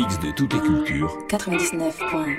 mix de toutes les cultures. 99.1.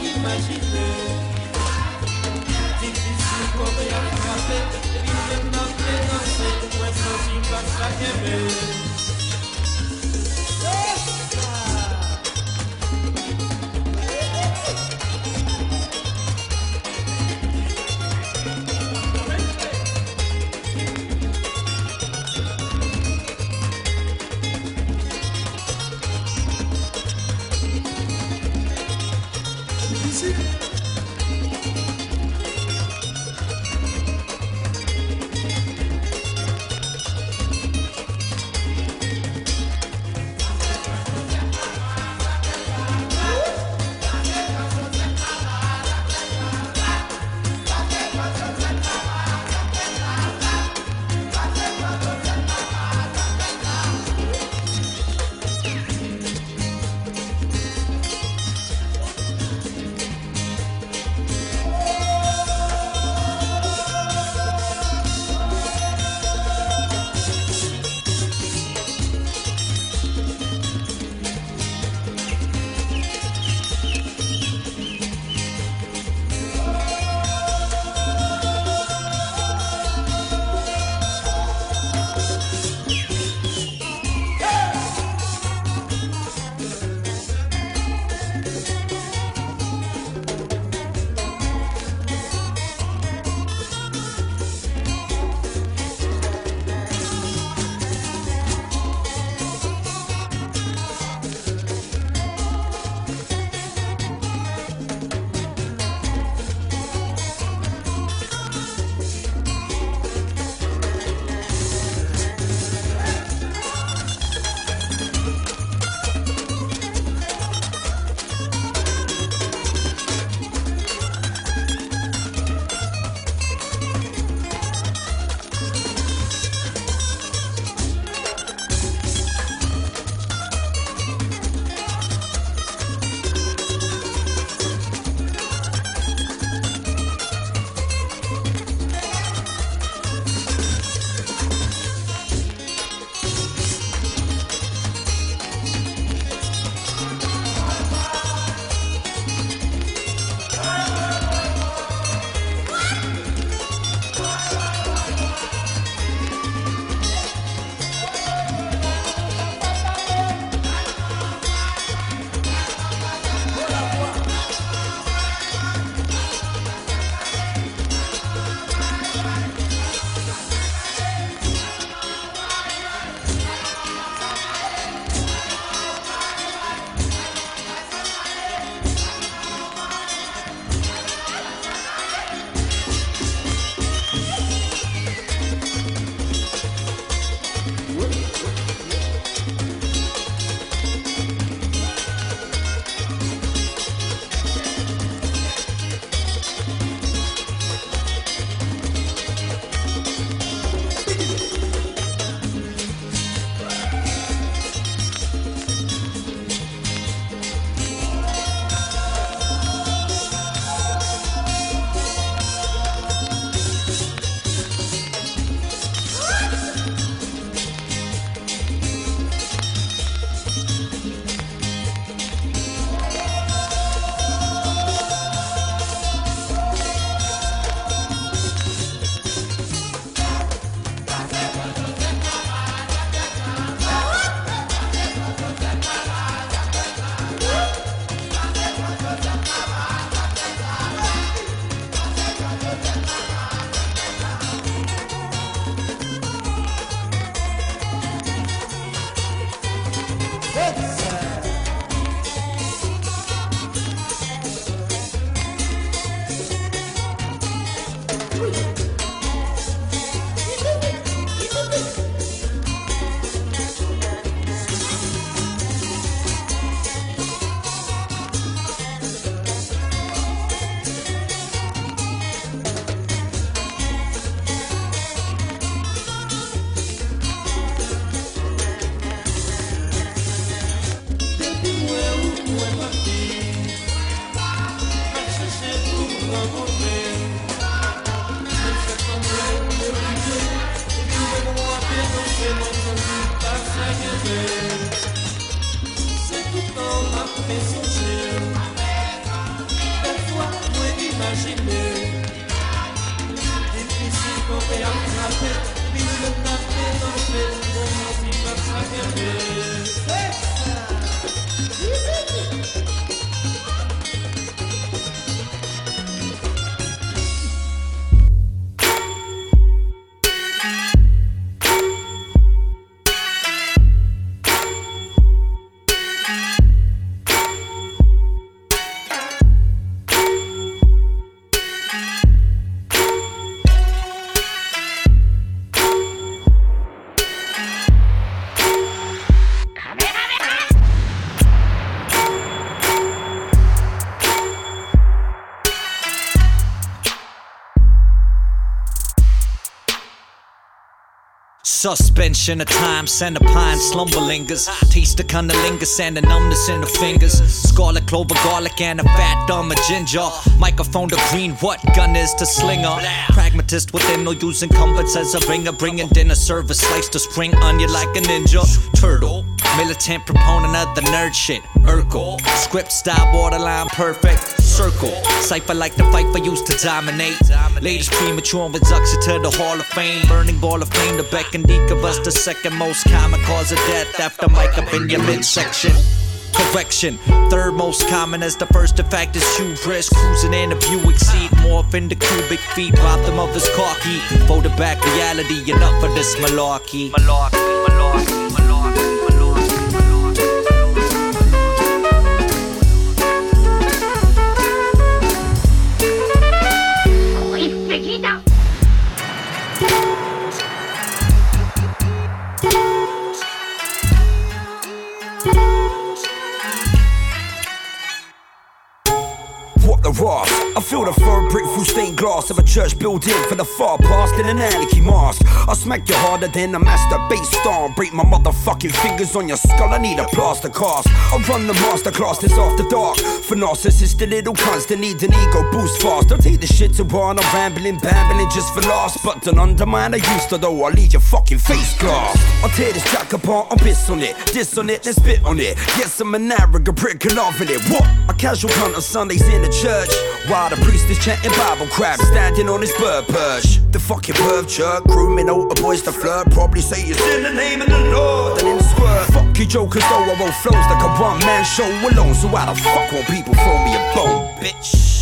Difícil poder frappé, et puis maintenant Difficile pour faire attraper, puis je tape dans le fait. Suspension of time, centipine, slumber lingers. Taste the cunnilingus and the numbness in the fingers. Scarlet clover, garlic, and a fat thumb of ginger. Microphone to green, what gun is to slinger? Pragmatist within, no using comforts as a ringer. Bringing dinner service, slice to spring onion like a ninja. Turtle, militant proponent of the nerd shit. Urkel, script style, borderline perfect. Circle, cipher like the fight for used to dominate. Latest premature reduction to the Hall of Fame. Burning ball of flame, the beck and deek of us, the second most common cause of death after mic up in your midsection. Correction, third most common as the first. In fact is hubris, cruising in a Buick seat, morph into cubic feet, robbed him of his car key. Folded back reality, enough of this malarkey. Ross. I feel the third brick through stained glass of a church building for the far past in an anarchy mask. I smack you harder than a masturbate star. Break my motherfucking fingers on your skull, I need a plaster cast. I run the masterclass that's after dark. For narcissistic little cunts that need an ego boost fast. Don't take the shit to one, I'm rambling, bambling just for laughs. But don't undermine, I used to though, I'll leave your fucking face glass. I'll tear this track apart, I'll piss on it. Diss on it, then spit on it. Yes, I'm an arrogant prick and loving it. What? A casual cunt on Sundays in the church. While the priest is chanting Bible crap, standing on his bird perch. The fucking perv jerk, grooming older boys to flirt. Probably say it's in the name of the Lord, and then squirt. Fuck you jokers though, I roll flows like a one-man show alone. So why the fuck won't people throw me a bone, bitch?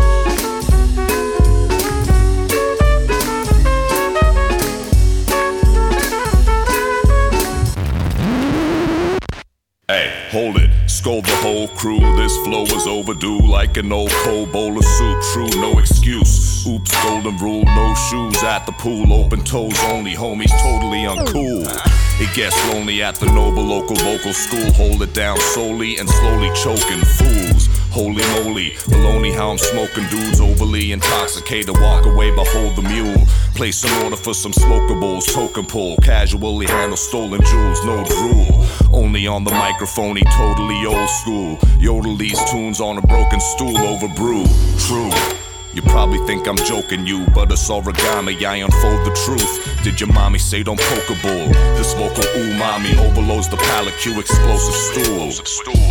Hey, hold it, scold the whole crew. This flow is overdue like an old cold bowl of soup. True, no excuse. Oops, golden rule, no shoes at the pool. Open toes only, homies totally uncool. It gets lonely at the noble local vocal school. Hold it down solely and slowly choking fools. Holy moly, baloney how I'm smoking dudes overly intoxicated. Walk away, behold the mule. Place an order for some smokables, token pull. Casually handle stolen jewels, no drool. Only on the microphone, he totally old school. Yodel these tunes on a broken stool over brew. True. You probably think I'm joking you, but it's origami, I unfold the truth. Did your mommy say don't poke a bull? This vocal umami overloads the palate, cue explosive stools.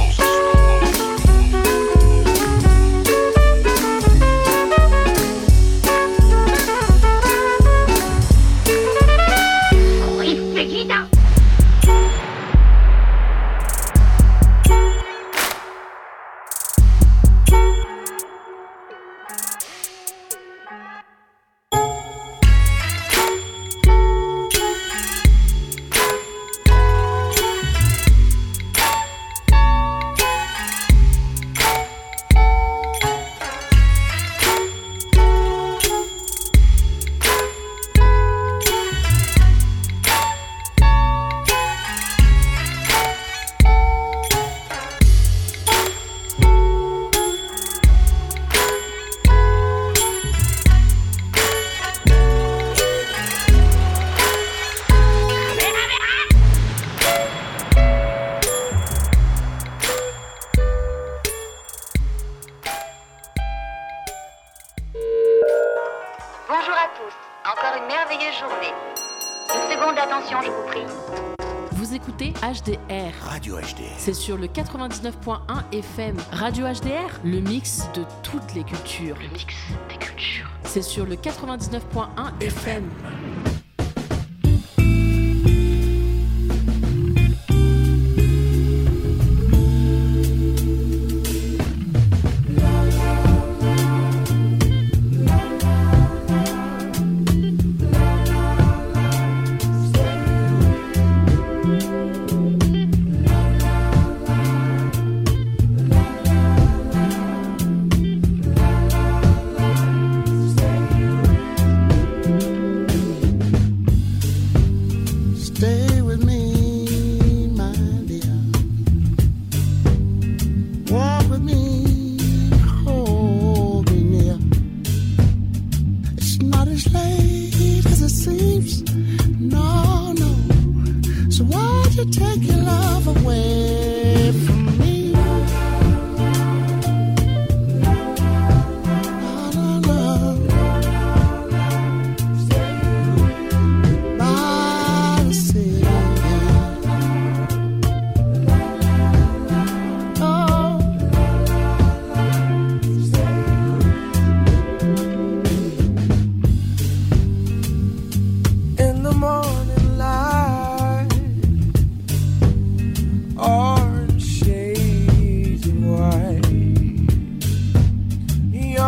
HDR. Radio HDR. C'est sur le 99.1 FM. Radio HDR, le mix de toutes les cultures. Le mix des cultures. C'est sur le 99.1 FM.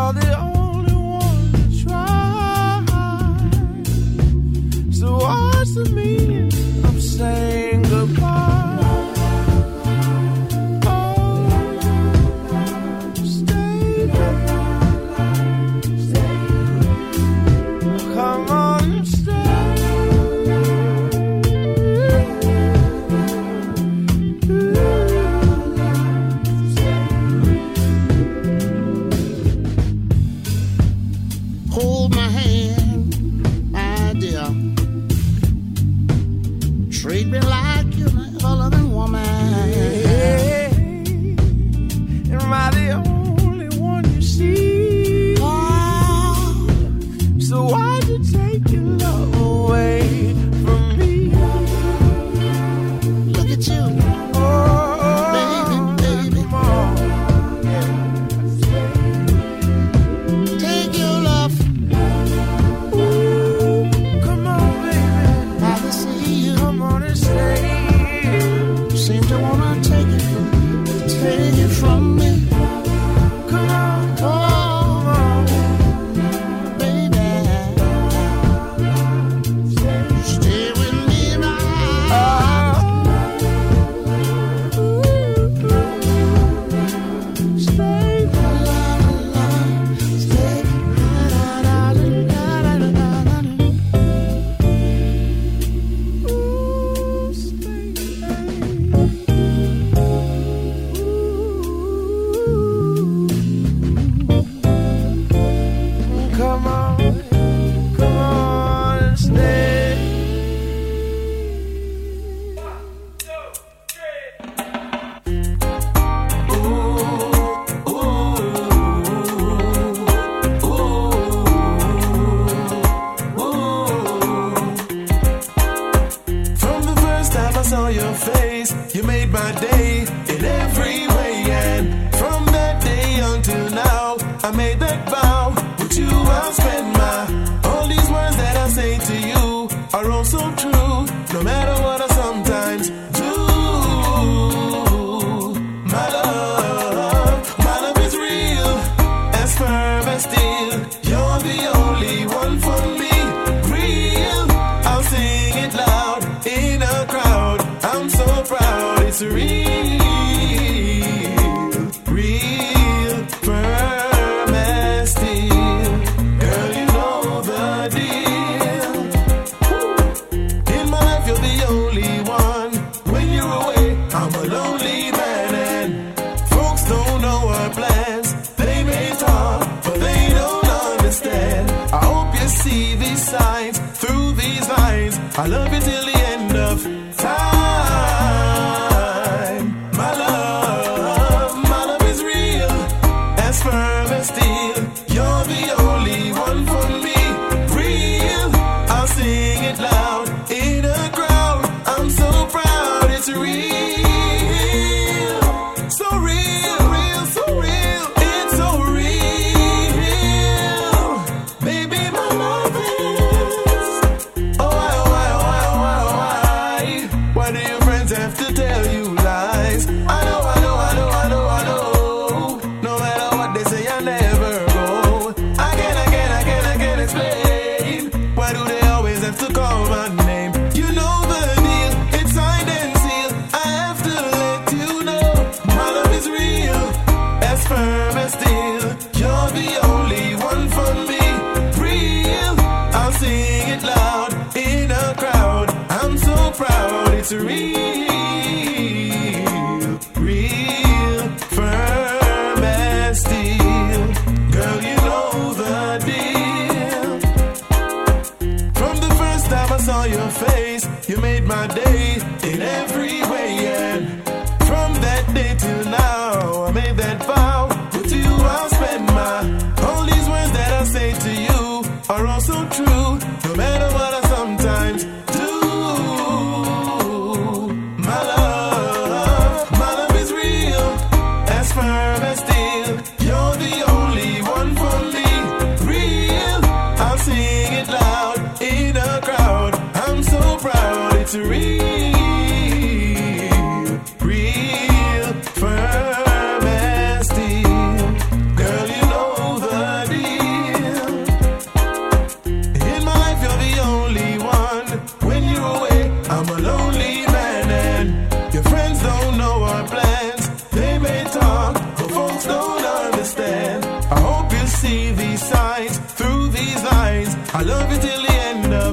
You're the only one to try. So what's the meaning of saying goodbye? I love you till the end of time. My love is real, as firm as steel. You're the only one for me, real. I'll sing it loud in a crowd. I'm so proud, it's real. So real, real, so real. It's so real. Baby, my love is. Why do your friends have to tell you lies? I know. No matter what they say, I never go. love you till the end of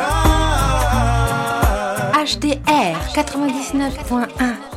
time. HDR 99.1.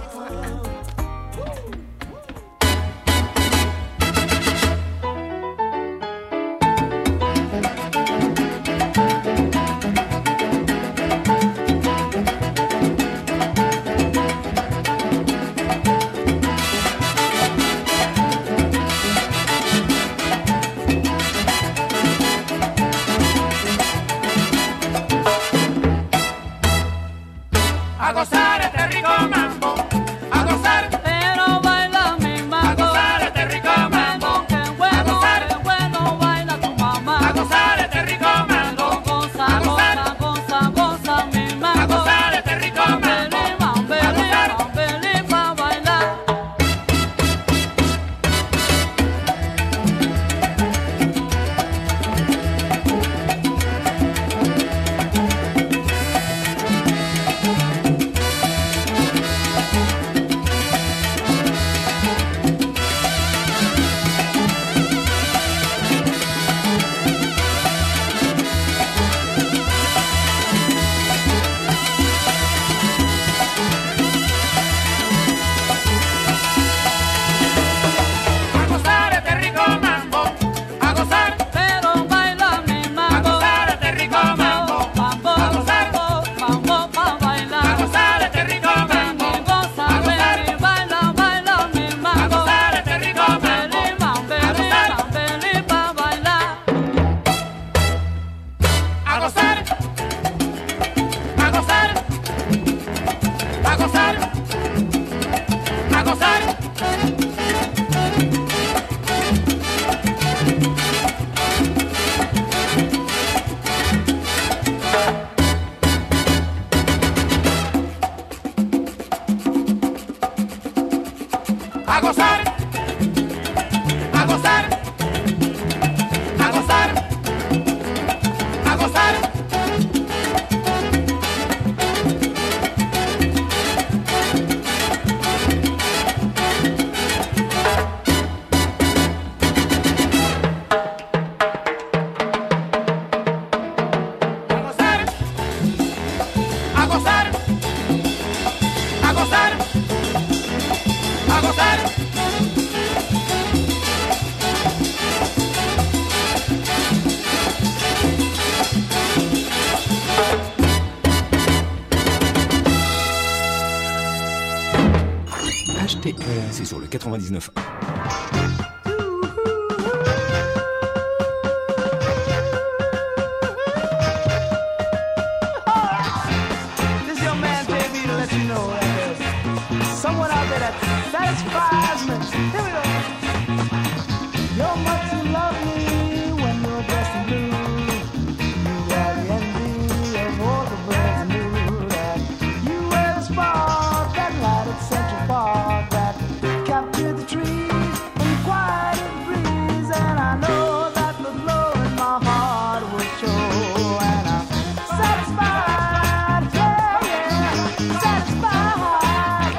A gozar este rico mambo, a gozar, pero baila mi mambo, a gozar este rico mambo, qué bueno, a gozar, qué bueno baila tu mamá, a gozar este rico mambo, goza, a gozar, goza, goza, goza mi mambo, a gozar este rico mambo, a gozar, pa' bailar. a gozar este rico mambo, a gozar, Pero baila mi a mambo, gozar este rico mambo, mambo, a gozar, mambo pa' a bailar. gozar este rico mambo, Ven y goza, a gozar, ven y baila, baila mi a mambo. gozar este rico mambo, a gozar, Pa' bailar. a gozar, a gozar, a gozar, a gozar. A gozar, a gozar, a gozar, a gozar. A gozar, a gozar, a gozar, a gozar. HTR, c'est sur le 99. This young man paid me to let you know that there's someone out there that satisfies me. Here we go. You're much too lovely when you're dressed in blue. You are the envy of all the birds knew that you were the spark that lighted Central Park, that captured the trees and quieted the breeze. And I know that the glow in my heart will show. And I'm satisfied, yeah, yeah, satisfied.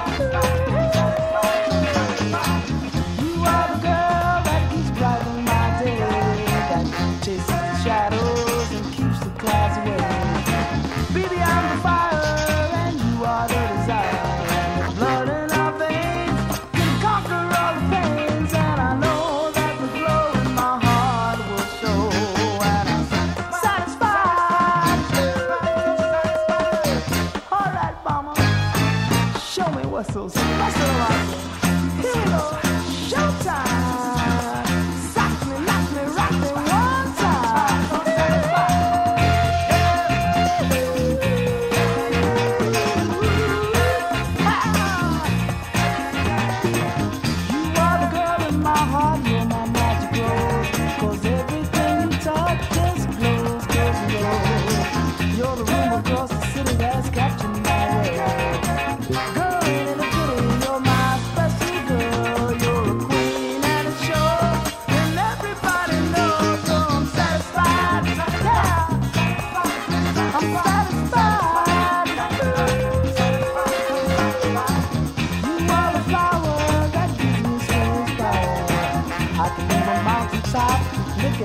You are the girl that keeps brightening my day, that chases the shadows and keeps the clouds away. Baby, I'm the fire and you are the desire, and the blood in our veins can conquer all the pains. And I know that the glow in my heart will show. And I'm satisfied. All right, mama, show me what's so special about you. Here we go, showtime. Sock me, knock me, rock me one time. You are the girl in my heart, you're my magic rose. 'Cause everything you touch just glows, glows, glows. You're the room across the city that's captured my way. Girl, ain't it a pity, you're my special girl. You're a queen and a show, and everybody knows. So I'm satisfied, yeah, I'm satisfied. You are the flower that gives me so inspired. I can leave a mountaintop